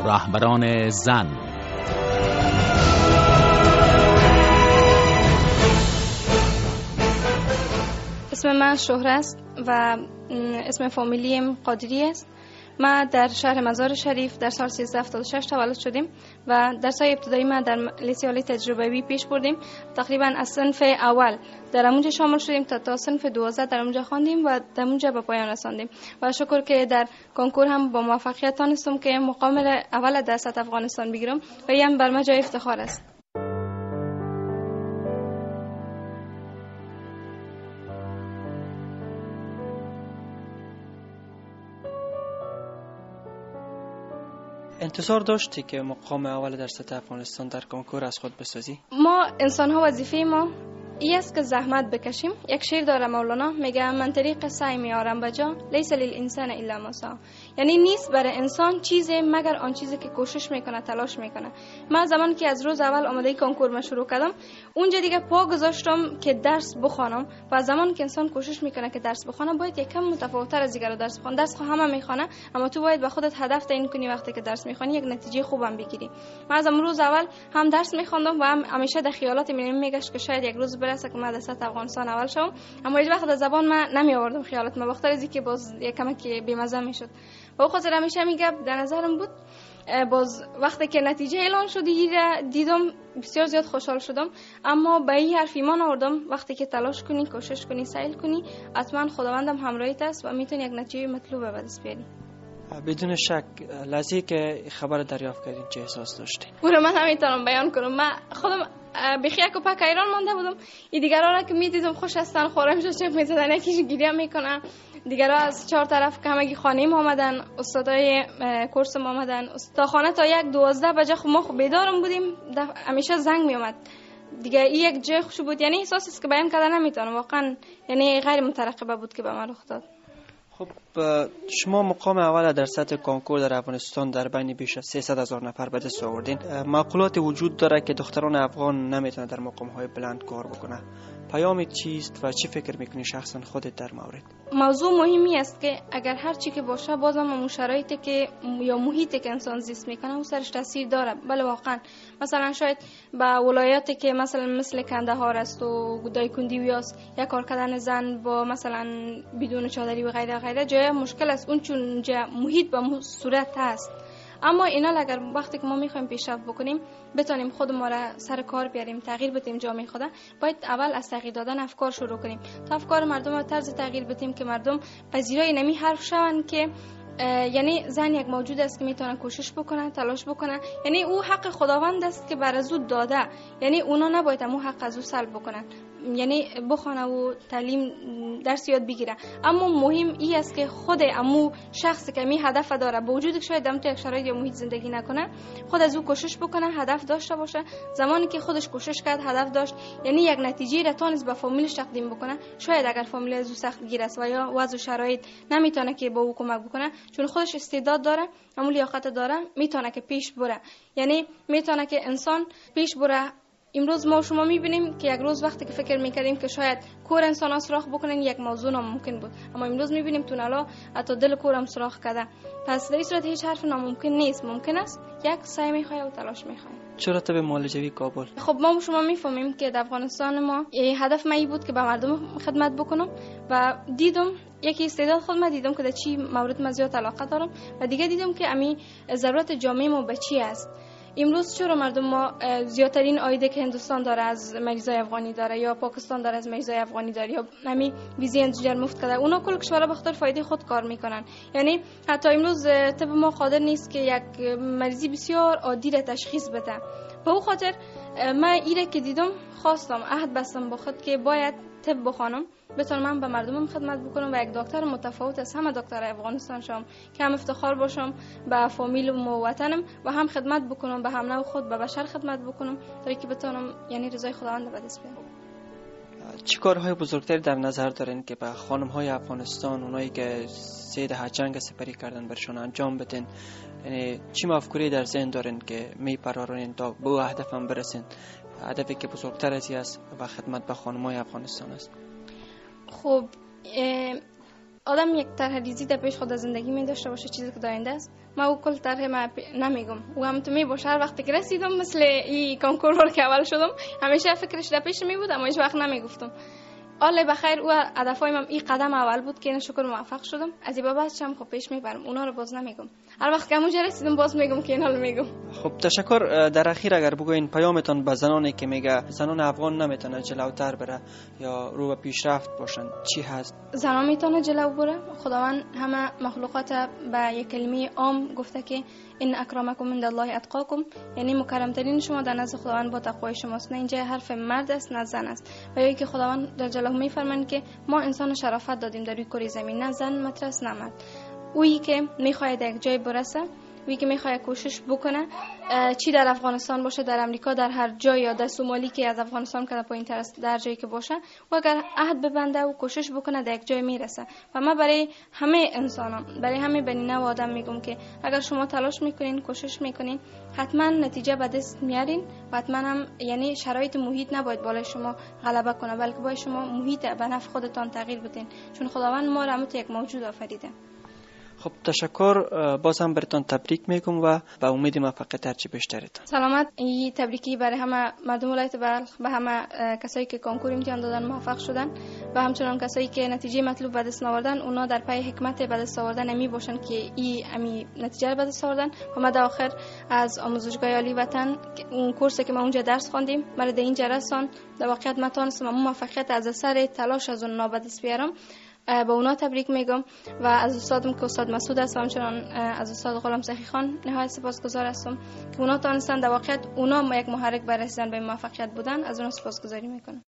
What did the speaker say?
رهبران زن. اسم من شهره است و اسم فامیلیم قادری است. ما در شهر مزار شریف در سال 1376 تولد شدیم و درس‌های ابتدایی ما در لیسه عالی تجربوی پیش بردیم. تقریبا از صنف اول در اونجا شامل شدیم تا صنف 12 در اونجا خواندیم و در اونجا به پایان رساندیم و شکر که در کنکور هم با موفقیت تونستم که مقام اول در سطح افغانستان بگیرم و این بر من جای افتخار است. انتظار داشتی که مقام اول در سطح افغانستان در کنکور از خود بسازی؟ ما انسان ها وظیفه ما این است که زحمت بکشیم. یک شعر داره مولانا میگه من طریق سعی میارم بجا لیس للانسان الا ما سعی، یعنی نیست برای انسان چیزی مگر آن چیزی که کوشش میکنه، تلاش میکنه. من زمانی که از روز اول آماده کنکور ما شروع کردم اونجا دیگه پا گذاشتم که درس بخوانم و زمانی که انسان کوشش میکنه که درس بخونه باید یکم متفاوت‌تر از دیگران درس بخونه. درس همه میخونه اما تو باید به خودت هدف تعیین کنی، وقتی که درس میخونی یک نتیجه خوبم بگیری. من از روز اول هم درس میخوندم و هم همیشه در خیالات میگشت که شاید یک روز برسه که من در سطح افغانستان اول شوم، اما هیچ وقت از زبان من نمی آوردم خیالات ما، بخاطر از اینکه باز یکم که بی‌مزه میشد. و خاطر همیشه میگه در نظرم بود. باز وقتی که نتیجه اعلان شد دیدم بسیار زیاد خوشحال شدم، اما به این حرف ایمان آوردم وقتی که تلاش کنی، کوشش کنی، سعی کنی، حتما خداوندم همراهت است و میتونی یک نتیجه مطلوبه به دست بیاری. بدون شک لحظه‌ای که خبر دریافت کردین چه احساس داشتین؟ اون رو من نمیتونم بیان کنم. من خودم بخیک و پک ایران مانده بودم. این دیگران را که میدیدم خوش هستن، خورم چه میزدن، یکیش گریه میکنن، دیگران از چهار طرف که همگی خانه‌ام آمدن، استادای کورسم آمدن تا خانه تا 1-12 بجه ما بیدارم بودیم. همیشه زنگ میومد دیگه. این یک جای خوش بود، یعنی احساسی است که بیان کردن نمیتونم واقعا، یعنی غیر مترقبه بود که به من رخ داد. خب شما مقام اول در سطح کنکور در افغانستان در بین بیش از 300,000 نفر به دست آوردین. معقولات وجود داره که دختران افغان نمیتونه در مقام‌های بلند کار بکنه. پیام چیست و چی فکر میکنی شخصا خودت در مورد؟ موضوع مهمی است که اگر هر چی که باشه بازم اون شرایطی که یا محیطی که انسان زیست میکنه اون سرش تاثیر داره. بله واقعا مثلا شاید با ولایاتی که مثل کندهار است و دایکنډي است یا کار کردن زن با مثلا بدون چادری و غیره غیره جای مشکل است، اون چون جای محیط به صورت هست. اما اینا اگر وقتی که ما میخوایم پیشرفت بکنیم، بتونیم خود ما را سر کار بیاریم، تغییر بدیم جامعه خود، باید اول از تغییر دادن افکار شروع کنیم تا افکار مردم را طرز تغییر بدیم که مردم پذیرای نمی حرف شوند که یعنی زن یک موجود است که میتونه کوشش بکنه، تلاش بکنه، یعنی او حق خداوند است که بر از او داده، یعنی اونا نباید امو حق از او سلب بکنن، یعنی بخونه و تعلیم درس یاد بگیره. اما مهم این است که خود امو شخصی که می هدف داره با وجودی که شاید تو یک شرایط یا محیط زندگی نکنه، خود از او کوشش بکنه، هدف داشته باشه. زمانی که خودش کوشش کرد، هدف داشت، یعنی یک نتیجه را تونست به فامیلش تقدیم بکنه. شاید اگر فامیل از او سخت گیر است و یا وضع شرایط نمیتونه که با او کمک بکنه، چون خودش استعداد داره، امو لیاقت داره، میتونه که پیش بره، یعنی میتونه که انسان پیش بره. امروز ما شما میبینیم که یک روز وقتی که فکر میکردیم که شاید کور انسان ها سراخ بکنن یک موضوع ناممکن بود، اما امروز میبینیم تونلا حتی دل کور هم سراخ کرده. پس در این صورت هیچ حرف ناممکن نیست، ممکن است، یک سعی میخواد و تلاش میخواد. چرا به معالجوی کابل؟ خب ما شما میفهمیم که در افغانستان ما هدف من بود که به مردم خدمت بکنم و دیدم یکی استعداد خود ما دیدم که در چی مورد من زیاد علاقه دارم و دیگه دیدم که امی ضرورت جامعه ما به چی است. امروز چرا مردم ما زیادترین عایده که هندوستان داره از مریضای افغانی داره یا پاکستان داره از مریضای افغانی داره یا همین ویزه انزجار مفت کرده، اونا کل کشورها به خاطر فایده خود کار میکنن. یعنی حتی امروز طب ما قادر نیست که یک مریضی بسیار عادی را تشخیص بده. به اون خاطر من ایره که دیدم خواستم عهد بستم با خود که باید طب بخوانم، بتونم من به مردمم خدمت بکنم و یک دکتر متفاوت از همه دکتر افغانستان شم که هم افتخار باشم به فامیلم و وطنم و هم خدمت بکنم به هم نوع خود به بشر خدمت بکنم تا اینکه بتونم یعنی رضای خداوند به دست بیارم. چه کارهای بزرگتری در نظر دارین که به خانم‌های افغانستان، اونایی که 3 دهه جنگ سپری کردن، برشون انجام بدین؟ یعنی چی مفکوری در ذهن دارین که میپرورین تا به هدفم برسین، هدفی که بزرگتر از این است و خدمت به خانم‌های افغانستان است؟ خب آدم یک طرح ریزی در پیش خود زندگی می داشته باشه، چیزی که داینده است. ما او کل طرح ما نمیگم و هم تو می باشه. هر وقتی که رسیدم مثل این کنکور که اول شدم همیشه فکرش در پیش می بود اما هیچ وقت نمیگفتم. الله بخیر او هدفای من این قدم اول بود که شکر موفق شدم. از این بعد چم خب پیش میبرم، اونا رو باز نمیگم. هر وقت که اونجا رسیدم باز میگم که اینا رو میگم. خب تشکر. در اخیر اگر بگوین پیامتون به زنانی که میگه زنان افغان نمیتونه جلوتر بره یا رو به پیشرفت باشن چی هست؟ زنان میتونه جلو بره. خداوند همه مخلوقات به یک کلمه عام گفته که ان اکرمکم عند الله اتقاکم، یعنی مکرمترین شما در نزد خداوند با تقوای شماست. نه اینجا حرف مرد است نه زن است. و یا که خداوند در جلاله میفرمایند که ما انسان شرافت دادیم در روی کره زمین، نه زن مترس نه مرد. اویی که میخواد یک جای برسه، وی که میخواد کوشش بکنه، چی در افغانستان باشه، در امریکا، در هر جای یا در سومالی که از افغانستان که پایین‌تر است، در جایی که باشه و اگر عهد ببنده و کوشش بکنه در یک جای میرسه. و من برای همه انسانان، برای همه بنی نوع آدم میگم که اگر شما تلاش میکنین، کوشش میکنین، حتما نتیجه به دست میارین و حتما هم یعنی شرایط محیط نباید بالای شما غلبه کنه، بلکه باید شما محیط به نفع خودتان تغییر بدین، چون خداوند ما را همت یک موجود آفریده. خب تشکر. بازم براتون تبریک میگم و به امید موفقیت هرچی بیشترتون. سلامت. این تبریکی برای همه مردم ولایت بلخ، به همه کسایی که کنکور امتحان دادن موفق شدن و همچنان کسایی که نتیجه مطلوب به دست آوردن. اونا در پی حکمت به دست آوردن می باشن که این نتیجه رو به دست آوردن. و ما در آخر از آموزشگاه عالی وطن اون کورسی که ما اونجا درس خواندیم مرا در اینجا رساند. در واقعیت من تونستم موفقیت از اثر تلاش از اونها به دست بیارم. با اونا تبریک میگم و از استادم که استاد مسعود است و همچنان از استاد غلام سخی خان نهایت سپاسگزار هستم که اونا تونستن در واقعیت اونا یک محرک برای رسیدن به موفقیت بودن. از اونا سپاسگزاری میکنم.